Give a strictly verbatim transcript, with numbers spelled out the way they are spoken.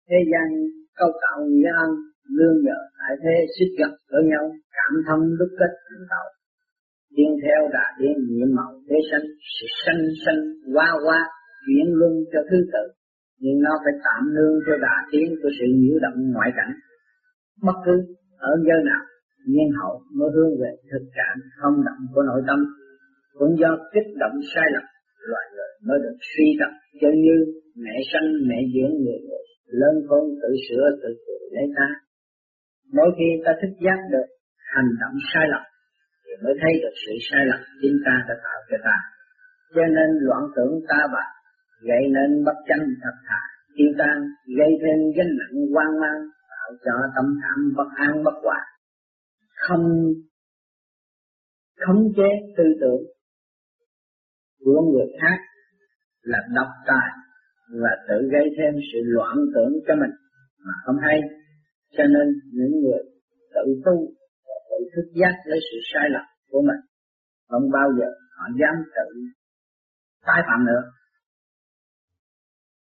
Thế gian câu tạo nghĩa ân, lương nhờ tại thế xích gặp ở nhau, cảm thông đúc kết thành tạo. Điên theo đà điên nhiệm màu thế sanh, sự sanh sanh qua qua chuyển luân cho thứ tự, nhưng nó phải tạm nương cho đà tiến của sự nhiễu động ngoại cảnh. Bất cứ ở giới nào, nhiên hậu mới hướng về thực trạng không động của nội tâm. Cũng do kích động sai lầm, loài người mới được suy tập, chân như mẹ sanh mẹ dưỡng người người, lớn khôn tự sửa tự cười lấy ta. Mỗi khi ta thức giác được hành động sai lầm, thì mới thấy được sự sai lầm chính ta đã tạo cho ta. Cho nên loạn tưởng ta bà, gây nên bất chánh thật thà, tiêu tan, gây thêm gánh nặng hoang mang, tạo cho tâm thảm bất an bất hòa. Không khống chế tư tưởng của người khác là độc tài và tự gây thêm sự loạn tưởng cho mình mà không hay. Cho nên những người tự tu và tự thức giác lấy sự sai lầm của mình, không bao giờ họ dám tự tái phạm nữa.